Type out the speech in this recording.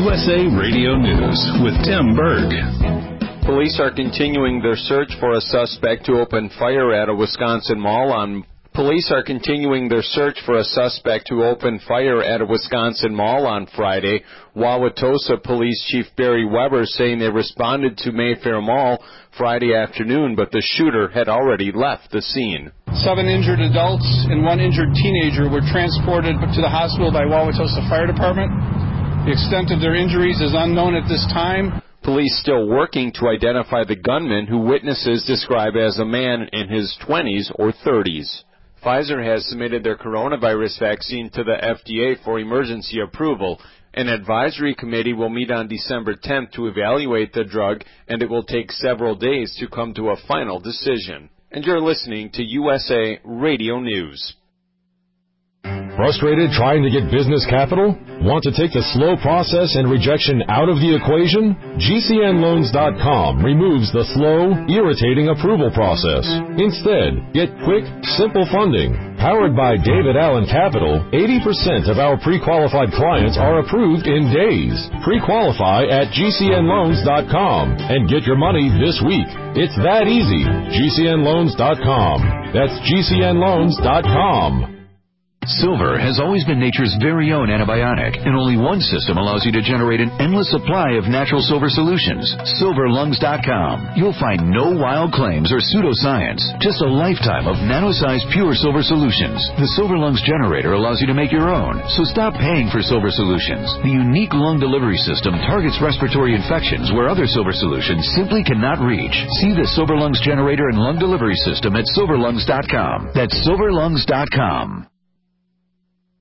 USA Radio News with Tim Berg. Police are continuing their search for a suspect to open fire at a Wisconsin mall on Friday. Wauwatosa Police Chief Barry Weber saying they responded to Mayfair Mall Friday afternoon, but the shooter had already left the scene. 7 injured adults and 1 injured teenager were transported to the hospital by Wauwatosa Fire Department. The extent of their injuries is unknown at this time. Police still working to identify the gunman, who witnesses describe as a man in his 20s or 30s. Pfizer has submitted their coronavirus vaccine to the FDA for emergency approval. An advisory committee will meet on December 10th to evaluate the drug, and it will take several days to come to a final decision. And you're listening to USA Radio News. Frustrated trying to get business capital? Want to take the slow process and rejection out of the equation? GCNLoans.com removes the slow, irritating approval process. Instead, get quick, simple funding. Powered by David Allen Capital, 80% of our pre-qualified clients are approved in days. Pre-qualify at GCNLoans.com and get your money this week. It's that easy. GCNLoans.com. That's GCNLoans.com. Silver has always been nature's very own antibiotic, and only one system allows you to generate an endless supply of natural silver solutions. SilverLungs.com. You'll find no wild claims or pseudoscience, just a lifetime of nano-sized pure silver solutions. The Silver Lungs generator allows you to make your own, so stop paying for silver solutions. The unique lung delivery system targets respiratory infections where other silver solutions simply cannot reach. See the Silver Lungs generator and lung delivery system at SilverLungs.com. That's SilverLungs.com.